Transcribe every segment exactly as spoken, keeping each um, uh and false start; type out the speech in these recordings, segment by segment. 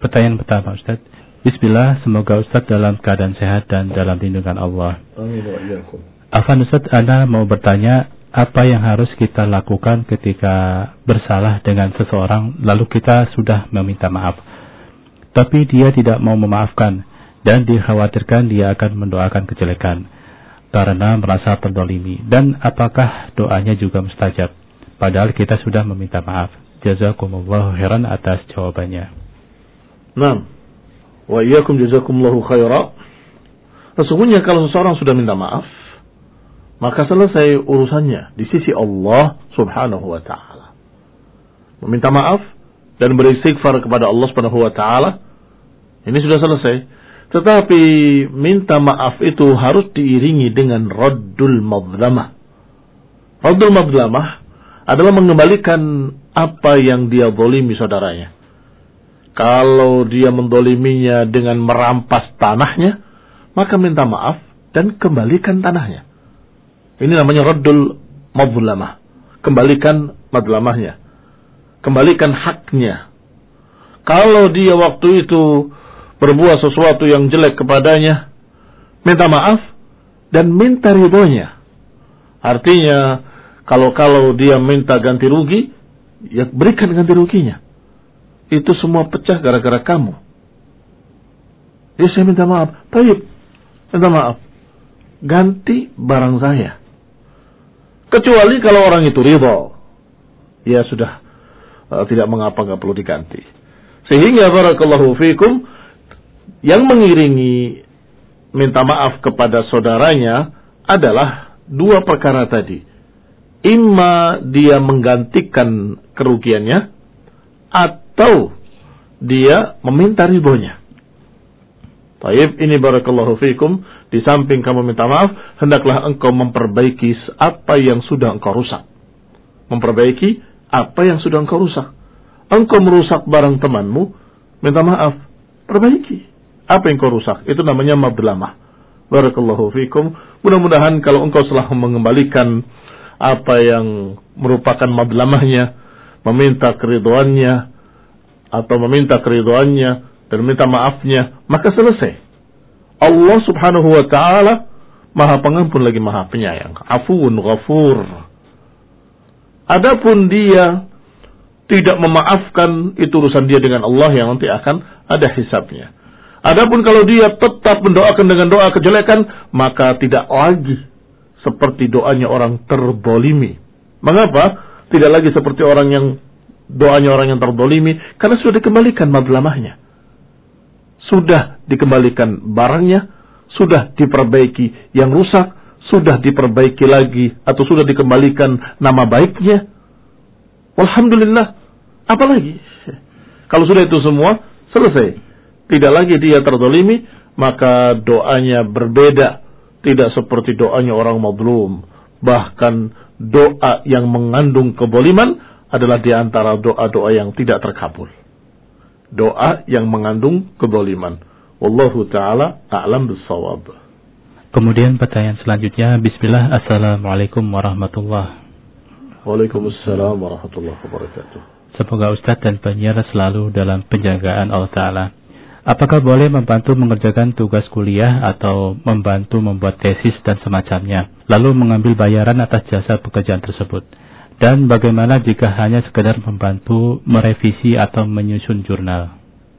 Pertanyaan pertama, Ustaz. Bismillah, semoga Ustaz dalam keadaan sehat dan dalam lindungan Allah. Amin wa iyyakum. Afan Ustaz, Anda mau bertanya, apa yang harus kita lakukan ketika bersalah dengan seseorang lalu kita sudah meminta maaf, tapi dia tidak mau memaafkan dan dikhawatirkan dia akan mendoakan kejelekan karena merasa terdolimi, dan apakah doanya juga mustajab padahal kita sudah meminta maaf? Jazakumullahu khairan atas jawabannya. Naam. Wa iyyakum jazakumullahu khairan. Sesungguhnya kalau seseorang sudah minta maaf, maka selesai urusannya di sisi Allah Subhanahu wa taala. Meminta maaf dan beristighfar kepada Allah Subhanahu wa taala, ini sudah selesai. Tetapi minta maaf itu harus diiringi dengan raddul madlamah. Raddul madlamah adalah mengembalikan apa yang dia zalimi saudaranya. Kalau dia mendoliminya dengan merampas tanahnya, maka minta maaf dan kembalikan tanahnya. Ini namanya raddul madlamah. Kembalikan madlamahnya. Kembalikan haknya. Kalau dia waktu itu berbuat sesuatu yang jelek kepadanya, minta maaf dan minta ridhonya. Artinya, kalau-kalau dia minta ganti rugi, ya berikan ganti ruginya. Itu semua pecah gara-gara kamu. Ya saya minta maaf. Baik, minta maaf. Ganti barang saya. Kecuali kalau orang itu ridho. Ya sudah, uh, tidak mengapa, nggak perlu diganti. Sehingga barakallahu fikum, yang mengiringi minta maaf kepada saudaranya adalah dua perkara tadi. Imma dia menggantikan kerugiannya, atau dia meminta ridhonya. Baik, ini barakallahu fikum, di samping kamu minta maaf, hendaklah engkau memperbaiki apa yang sudah engkau rusak. Memperbaiki apa yang sudah engkau rusak. Engkau merusak barang temanmu, minta maaf, perbaiki. Apa yang engkau rusak? Itu namanya madlamah. Barakallahu fikum. Mudah-mudahan kalau engkau telah mengembalikan apa yang merupakan madlamahnya, meminta keridhoannya, atau meminta keridhoannya dan meminta maafnya, maka selesai. Allah Subhanahu wa taala Maha Pengampun lagi Maha Penyayang, Afuwun Ghafur. Adapun dia tidak memaafkan, itu urusan dia dengan Allah yang nanti akan ada hisabnya. Adapun kalau dia tetap mendoakan dengan doa kejelekan, maka tidak lagi seperti doanya orang terzalimi. Mengapa? Tidak lagi seperti orang yang doanya orang yang terzalimi, karena sudah dikembalikan madlamahnya. Sudah dikembalikan barangnya, sudah diperbaiki yang rusak, sudah diperbaiki lagi atau sudah dikembalikan nama baiknya. Alhamdulillah. Apalagi? Kalau sudah itu semua selesai, tidak lagi dia terzalimi, maka doanya berbeda. Tidak seperti doanya orang mazlum. Bahkan doa yang mengandung kezaliman adalah di antara doa-doa yang tidak terkabul. Doa yang mengandung kezaliman. Wallahu ta'ala a'lam bis-shawab. Kemudian pertanyaan selanjutnya, Bismillah, Assalamualaikum warahmatullahi wabarakatuh. Waalaikumsalam warahmatullahi wabarakatuh. Semoga Ustaz dan penyiar selalu dalam penjagaan Allah Ta'ala. Apakah boleh membantu mengerjakan tugas kuliah atau membantu membuat tesis dan semacamnya, lalu mengambil bayaran atas jasa pekerjaan tersebut? Dan bagaimana jika hanya sekedar membantu merevisi atau menyusun jurnal?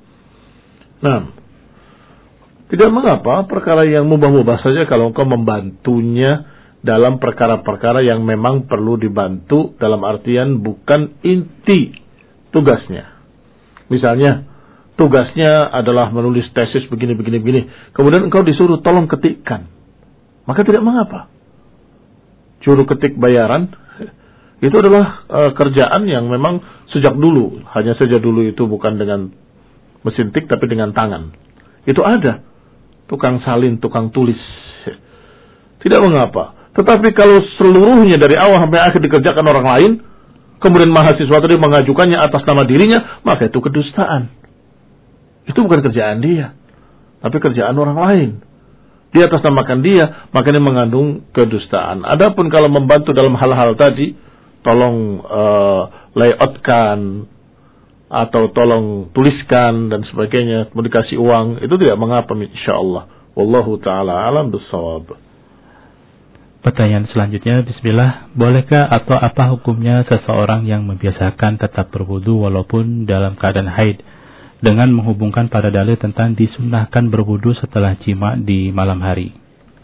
Nah, tidak mengapa, perkara yang mubah-mubah saja kalau engkau membantunya dalam perkara-perkara yang memang perlu dibantu, dalam artian bukan inti tugasnya. Misalnya, tugasnya adalah menulis tesis begini-begini begini. Kemudian engkau disuruh tolong ketikkan. Maka tidak mengapa. Juru ketik bayaran, itu adalah uh, kerjaan yang memang sejak dulu. Hanya saja dulu itu bukan dengan mesin tik, tapi dengan tangan. Itu ada. Tukang salin, tukang tulis. Tidak mengapa. Tetapi kalau seluruhnya dari awal sampai akhir dikerjakan orang lain, kemudian mahasiswa tadi mengajukannya atas nama dirinya, maka itu kedustaan. Itu bukan kerjaan dia, tapi kerjaan orang lain. Dia atasnamakan dia, makanya mengandung kedustaan. Adapun kalau membantu dalam hal-hal tadi, tolong uh, layoutkan atau tolong tuliskan dan sebagainya, mau dikasih uang, itu tidak mengapa insyaallah. Wallahu taala alam bissawab. Pertanyaan selanjutnya, bismillah, bolehkah atau apa hukumnya seseorang yang membiasakan tetap berwudu walaupun dalam keadaan haid dengan menghubungkan pada dalil tentang disunnahkan berwudu setelah jima di malam hari?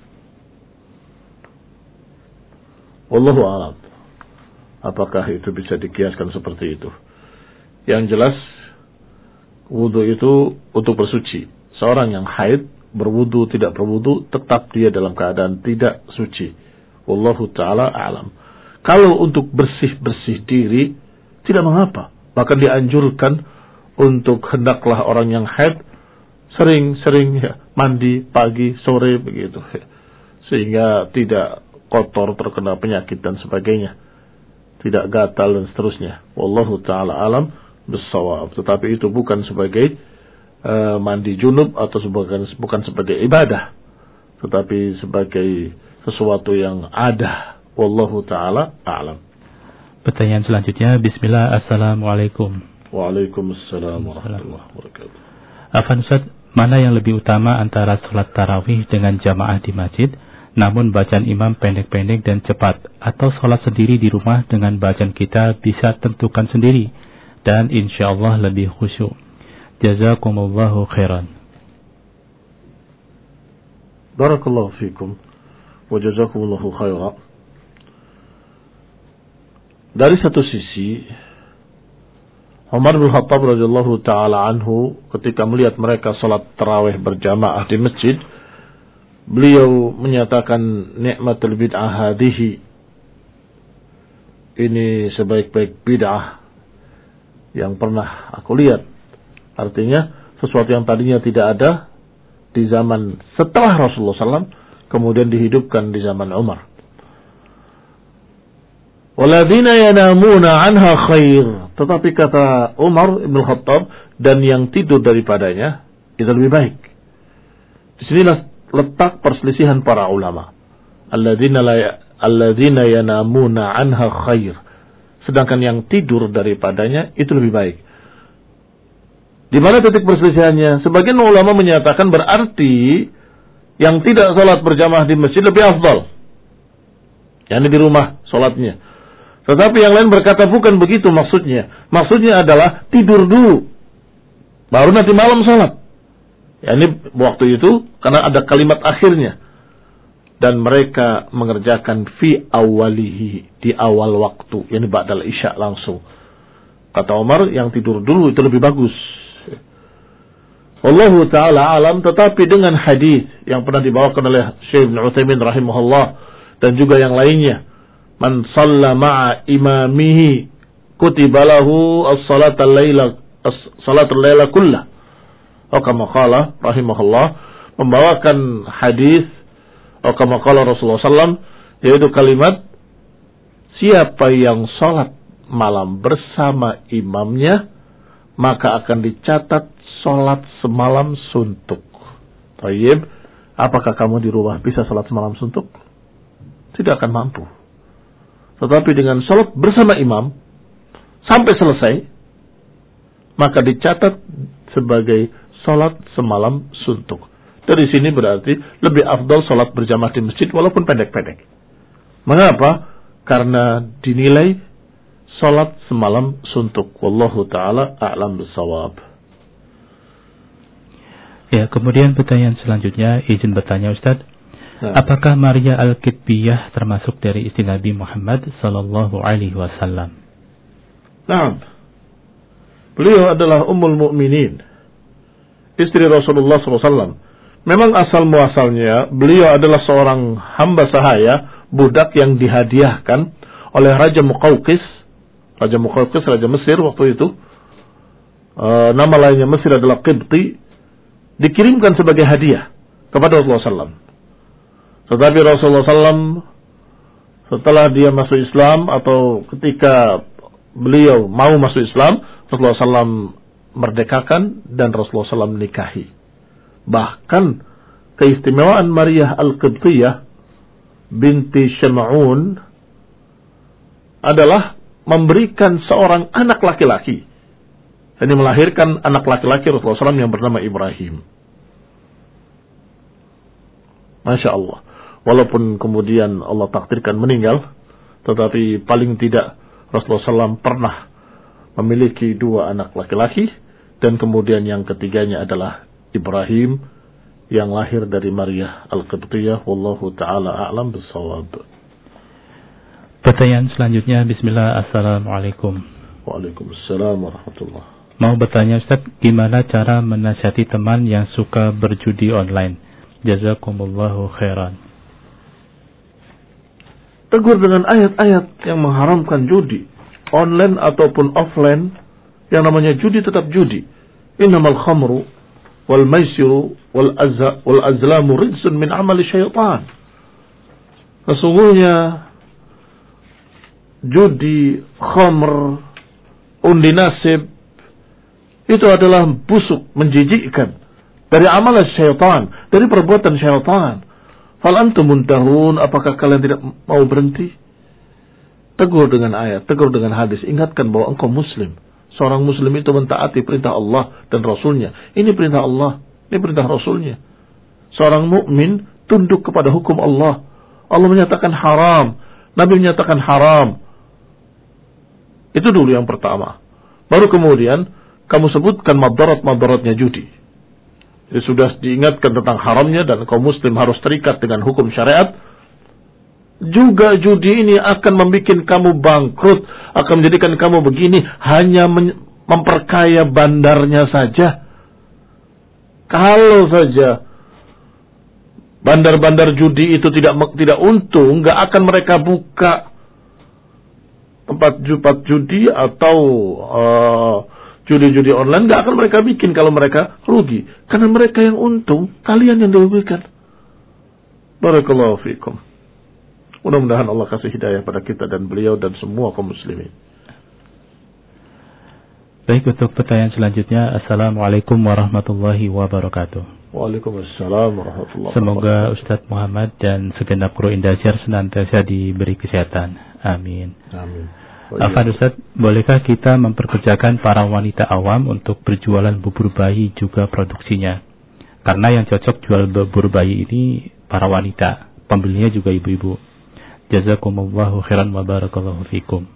Wallahu a'lam. Apakah itu bisa dikiaskan seperti itu? Yang jelas, wudu itu untuk bersuci. Seorang yang haid berwudu tidak berwudu, tetap dia dalam keadaan tidak suci. Wallahu ta'ala a'lam. Kalau untuk bersih-bersih diri, tidak mengapa. Bahkan dianjurkan untuk hendaklah orang yang haid sering-sering ya, mandi pagi, sore begitu. Sehingga tidak kotor, terkena penyakit dan sebagainya. Tidak gatal dan seterusnya. Wallahu ta'ala alam bissawab. Tetapi itu bukan sebagai uh, mandi junub atau bukan, bukan sebagai ibadah. Tetapi sebagai sesuatu yang ada. Wallahu ta'ala a'lam. Pertanyaan selanjutnya, bismillah, assalamualaikum. Waalaikumsalam warahmatullahi wabarakatuh. Afan Ustaz, mana yang lebih utama antara sholat tarawih dengan jamaah di masjid, namun bacaan imam pendek-pendek dan cepat, atau sholat sendiri di rumah dengan bacaan kita bisa tentukan sendiri, dan insyaallah lebih khusyuk. Jazakumullahu khairan. Barakallahu fikum. Wa jazakumullahu khairan. Dari satu sisi, Umar bin Khattab radhiyallahu ta'ala anhu ketika melihat mereka salat tarawih berjamaah di masjid, beliau menyatakan nikmatul bid'ah hadhihi, ini sebaik-baik bid'ah yang pernah aku lihat. Artinya sesuatu yang tadinya tidak ada di zaman setelah Rasulullah sallallahu alaihi wasallam kemudian dihidupkan di zaman Umar. Waladina yanamuna anha khair. Tetapi kata Umar ibn Khattab, dan yang tidur daripadanya itu lebih baik. Disinilah letak perselisihan para ulama. Alladzina la alladzina yanamuna anha khair. Sedangkan yang tidur daripadanya itu lebih baik. Di mana titik perselisihannya? Sebagian ulama menyatakan berarti yang tidak salat berjamaah di masjid lebih afdal. Yani di rumah salatnya. Tetapi yang lain berkata bukan begitu maksudnya. Maksudnya adalah tidur dulu, baru nanti malam salat. Ya, ini waktu itu karena ada kalimat akhirnya. Dan mereka mengerjakan fi awalihi, di awal waktu, yani ba'dal isya langsung. Kata Umar, yang tidur dulu itu lebih bagus. Wallahu ta'ala alam. Tetapi dengan hadis yang pernah dibawakan oleh Syekh Ibn Utsaimin rahimahullah dan juga yang lainnya, man shalla ma'a imamihi kutiba lahu as-salata al-laila as-salatu al-laila kullah. Atau kama qala rahimahullah, membawakan hadis atau kama qala Rasulullah sallallahu alaihi wasallam, yaitu kalimat siapa yang salat malam bersama imamnya maka akan dicatat salat semalam suntuk. Tayyib, apakah kamu di rumah bisa salat semalam suntuk? Tidak akan mampu. Tetapi dengan salat bersama imam sampai selesai, maka dicatat sebagai salat semalam suntuk. Dari sini berarti lebih afdal salat berjamaah di masjid walaupun pendek-pendek. Mengapa? Karena dinilai salat semalam suntuk. Wallahu ta'ala a'lam bissawab. Ya, kemudian pertanyaan selanjutnya, izin bertanya Ustaz. Nah. Apakah Maria Al-Qibtiyah termasuk dari istri Nabi Muhammad sallallahu alaihi wasallam? Nah, beliau adalah Ummul Mukminin, istri Rasulullah sallallahu alaihi wasallam. Memang asal muasalnya beliau adalah seorang hamba sahaya, budak yang dihadiahkan oleh Raja Muqawqis. Raja Muqawqis, Raja Mesir waktu itu. E, nama lainnya Mesir adalah Qibti. Dikirimkan sebagai hadiah kepada Rasulullah sallallahu alaihi wasallam. Tetapi Rasulullah sallallahu alaihi wasallam setelah dia masuk Islam atau ketika beliau mau masuk Islam, Rasulullah sallallahu alaihi wasallam merdekakan dan Rasulullah sallallahu alaihi wasallam menikahi. Bahkan keistimewaan Maria Al-Qibtiyah binti Syam'un adalah memberikan seorang anak laki-laki Ini melahirkan anak laki-laki Rasulullah shallallahu alaihi wasallam yang bernama Ibrahim. Masya Allah. Walaupun kemudian Allah takdirkan meninggal, tetapi paling tidak Rasulullah shallallahu alaihi wasallam pernah memiliki dua anak laki-laki, dan kemudian yang ketiganya adalah Ibrahim yang lahir dari Maria Al-Qibtiyah. Wallahu ta'ala a'lam bissawab. Pertanyaan selanjutnya, bismillah, assalamualaikum. Waalaikumsalam warahmatullahi. Mau bertanya Ustaz, gimana cara menasihati teman yang suka berjudi online? Jazakumullahu khairan. Tegur dengan ayat-ayat yang mengharamkan judi, online ataupun offline. Yang namanya judi tetap judi. Innamal khamru wal maisiru wal azza wal azlamu rijsun min amali syaitan. Sesungguhnya judi, khamr, undi nasib itu adalah busuk, menjijikkan dari amal syaitan, dari perbuatan syaitan. Fal antum muntahun, apakah kalian tidak mau berhenti? Tegur dengan ayat, tegur dengan hadis, ingatkan bahwa engkau muslim. Seorang muslim itu mentaati perintah Allah dan Rasulnya. Ini perintah Allah, ini perintah Rasulnya. Seorang mukmin tunduk kepada hukum Allah. Allah menyatakan haram, Nabi menyatakan haram. Itu dulu yang pertama. Baru kemudian kamu sebutkan madarat-madaratnya judi. Jadi sudah diingatkan tentang haramnya dan kaum muslim harus terikat dengan hukum syariat. Juga judi ini akan membuat kamu bangkrut, akan menjadikan kamu begini, hanya memperkaya bandarnya saja. Kalau saja bandar-bandar judi itu tidak tidak untung, nggak akan mereka buka tempat judi atau uh, judi-judi online, nggak akan mereka bikin kalau mereka rugi. Karena mereka yang untung, kalian yang dirugikan. Barakallahu fiikum. Mudah-mudahan Allah kasih hidayah pada kita dan beliau dan semua kaum muslimin. Baik, untuk pertanyaan selanjutnya, assalamualaikum warahmatullahi wabarakatuh. Waalaikumsalam warahmatullahi wabarakatuh. Semoga Ustadz Muhammad dan segenap kru Indosiar senantiasa diberi kesehatan. Amin. Amin. Afan Ustadz, bolehkah kita memperkerjakan para wanita awam untuk berjualan bubur bayi juga produksinya? Karena yang cocok jual bubur bayi ini para wanita, pembelinya juga ibu-ibu. Jazakumullahu khairan wa barakallahu fikum.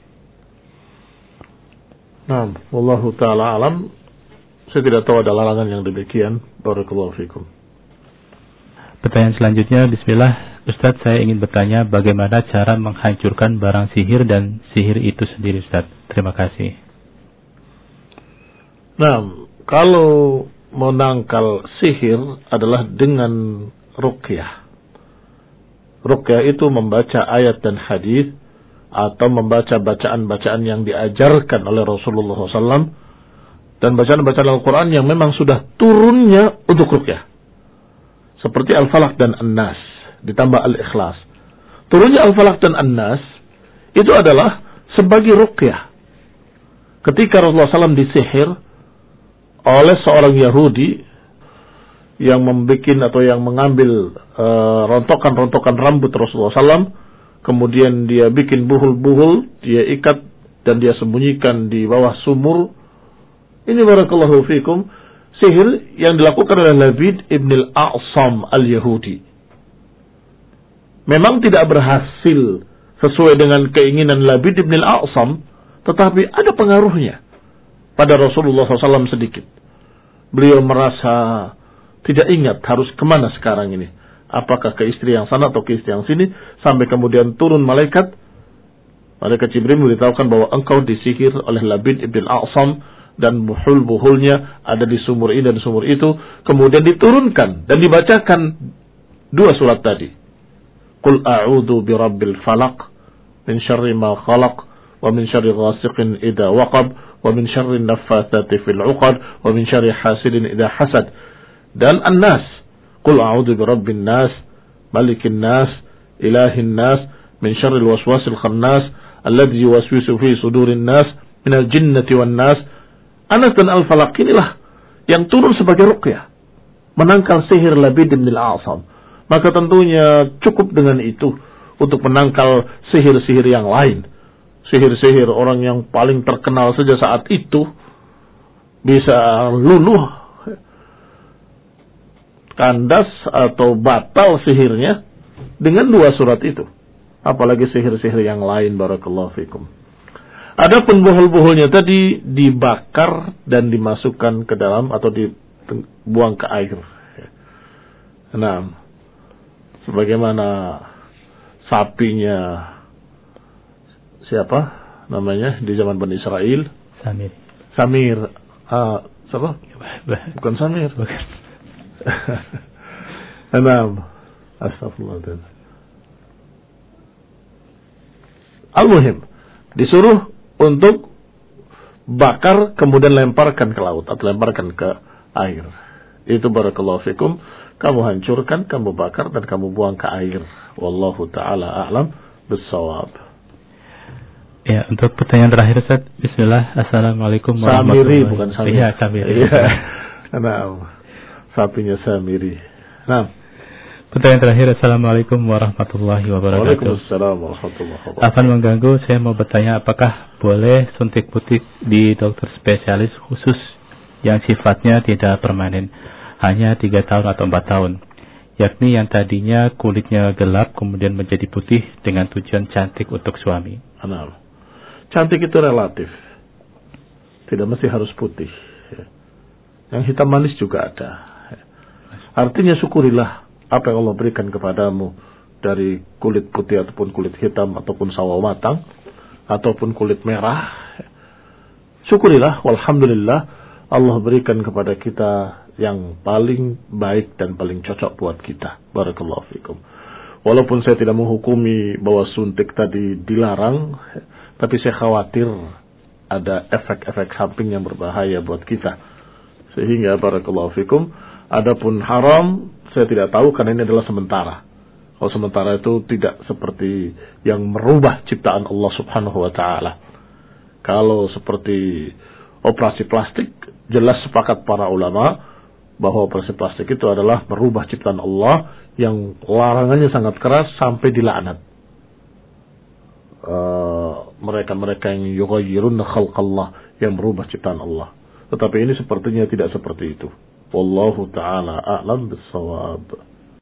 Nah, wallahu ta'ala alam. Saya tidak tahu ada larangan yang demikian. Barakallahu fikum. Pertanyaan selanjutnya, bismillah. Ustadz, saya ingin bertanya bagaimana cara menghancurkan barang sihir dan sihir itu sendiri, Ustadz. Terima kasih. Nah, kalau menangkal sihir adalah dengan ruqyah. Ruqyah itu membaca ayat dan hadis atau membaca bacaan-bacaan yang diajarkan oleh Rasulullah shallallahu alaihi wasallam dan bacaan-bacaan Al-Quran yang memang sudah turunnya untuk ruqyah. Seperti Al-Falaq dan An-Nas, ditambah Al-Ikhlas. Turunnya Al-Falaq dan An-Nas itu adalah sebagai ruqyah. Ketika Rasulullah shallallahu alaihi wasallam disihir oleh seorang Yahudi yang membuat atau yang mengambil uh, rontokan-rontokan rambut Rasulullah shallallahu alaihi wasallam, kemudian dia bikin buhul-buhul, dia ikat dan dia sembunyikan di bawah sumur. Ini barakallahu fikum, sihir yang dilakukan oleh Labid ibn al-A'sam al-Yahudi. Memang tidak berhasil sesuai dengan keinginan Labid ibn al-A'sam, tetapi ada pengaruhnya pada Rasulullah shallallahu alaihi wasallam sedikit. Beliau merasa tidak ingat harus kemana sekarang ini. Apakah ke istri yang sana atau ke istri yang sini. Sampai kemudian turun malaikat. Malaikat Jibril memberitahukan bahwa engkau disihir oleh Labid ibn al-A'sam. Dan buhul-buhulnya ada di sumur ini dan sumur itu. Kemudian diturunkan dan dibacakan dua surat tadi. Qul a'udhu birabbil falaq. Min syarri ma khalaq. Wa min syarri ghasiqin idha waqab. Wa min syarri naffathati fil uqad. Wa min syarri hasidin idha hasad. Dan An-Nas. Qul a'udhu birabbin nas, malikin nas, ilahin nas, min syarril waswasil khannas, alladhi yuwaswisu fi sudurin nas, minal jinnati wan nas. Anas dan Al-Falaq inilah yang turun sebagai ruqyah, menangkal sihir Labid bin al-A'sam. Maka tentunya cukup dengan itu untuk menangkal sihir-sihir yang lain. Sihir-sihir orang yang paling terkenal saja saat itu bisa luluh, kandas atau batal sihirnya dengan dua surat itu. Apalagi sihir-sihir yang lain, barakallahu fikum. Adapun buhul-buhulnya tadi dibakar dan dimasukkan ke dalam atau dibuang ke air. Nah, sebagaimana sapinya siapa namanya di zaman Bani Israel? Samir. Samir. Ah, siapa? Bukan Samir. Bukan. Enam. Astagfirullah. Al-muhim, disuruh untuk bakar kemudian lemparkan ke laut atau lemparkan ke air. Itu barakallahu fikum, kamu hancurkan, kamu bakar dan kamu buang ke air. Wallahu taala a'lam bissawab. Ya, untuk pertanyaan terakhir Ustaz, bismillah. Assalamualaikum warahmatullahi wabarakatuh. Samiri bukan Samiri. Iya, Samiri. Iya. Nah, sapinya Samiri. Nah, pertanyaan terakhir, Assalamualaikum warahmatullahi wabarakatuh. Waalaikumsalam warahmatullahi wabarakatuh. Afan mengganggu, saya mau bertanya apakah boleh suntik putih di dokter spesialis khusus yang sifatnya tidak permanen, hanya tiga tahun atau empat tahun, yakni yang tadinya kulitnya gelap kemudian menjadi putih dengan tujuan cantik untuk suami. Nah, cantik itu relatif, tidak mesti harus putih. Yang hitam manis juga ada. Artinya syukurilah apa yang Allah berikan kepadamu dari kulit putih ataupun kulit hitam ataupun sawo matang ataupun kulit merah. Syukurilah, walhamdulillah, Allah berikan kepada kita yang paling baik dan paling cocok buat kita. Barakallahu fikum. Walaupun saya tidak menghukumi bahwa suntik tadi dilarang, tapi saya khawatir ada efek-efek samping yang berbahaya buat kita. Sehingga barakallahu fikum, adapun haram saya tidak tahu karena ini adalah sementara. Kalau sementara itu tidak seperti yang merubah ciptaan Allah Subhanahu wa taala. Kalau seperti operasi plastik, jelas sepakat para ulama bahwa operasi plastik itu adalah merubah ciptaan Allah yang larangannya sangat keras sampai dilaknat. Uh, mereka-mereka yang yughayyiruna khalqallah, yang merubah ciptaan Allah. Tetapi ini sepertinya tidak seperti itu. Wallahu ta'ala a'lam bis-shawab.